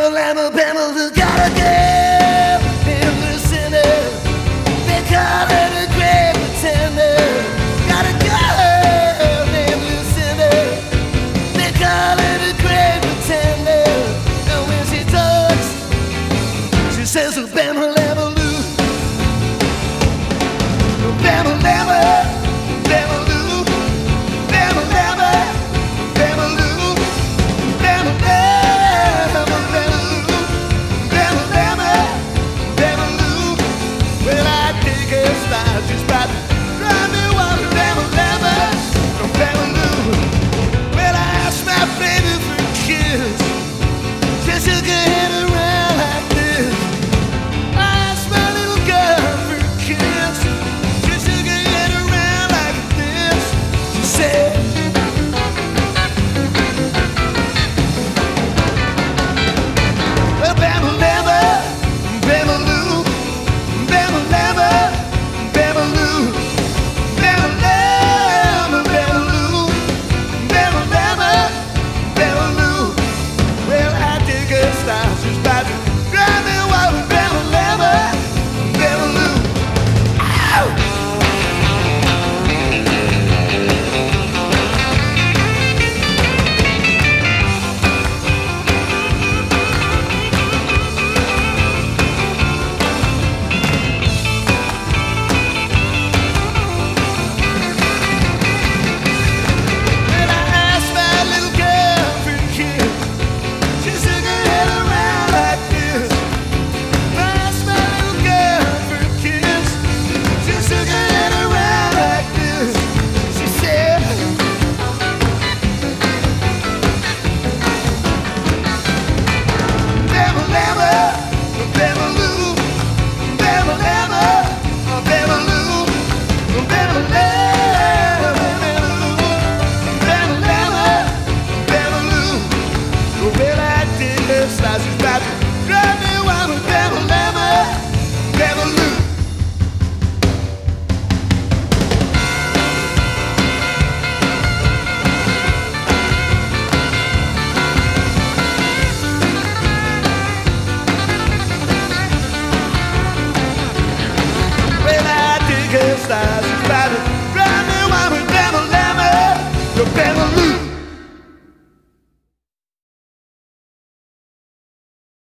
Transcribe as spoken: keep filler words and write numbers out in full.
Bama, Lama, Bama, got a girl in the center. They call her the great pretender. Got a girl named Lucinda. They call her the great pretender. And when she talks, she says, oh, Bama, Lama, Lou. Bama, Lama, Bama, Lou. Bama, Lama, Bama, Lou. Bama, Lama, Bama, Lou. Bama, Lama, Bama, Lou. Well, I think her style, she's about to drive me wild. Bama, Lama, Bama, Lou. Well, I asked my baby for a kiss. She shook her head around like this. I asked my little girl for a kiss. She shook her head around like this. She said, well, Bama, Lama, Bama, Lou. Bama, Lama, Bama, Lou. Bama, Lama, Bama, Lou. Bama, Lama, Bama, Lou. Well, I dig her style, she's about to drive me wild. Bama, Lama, Bama, Lou. Ow! When I asked my little girl for a kiss, she shook her head around like this. I asked my little girl for a kiss, she shook her head around like this. She said, Bama, Lama, Bama, Lou. Bama, Lama, Bama, Lou. Bama, Lama, Bama, Lou. Bama, Lama, Bama, Lou. Well, I did her style, she's about to drive me wild. Bama, Lama, Bama, Lou. Well, I dig her style.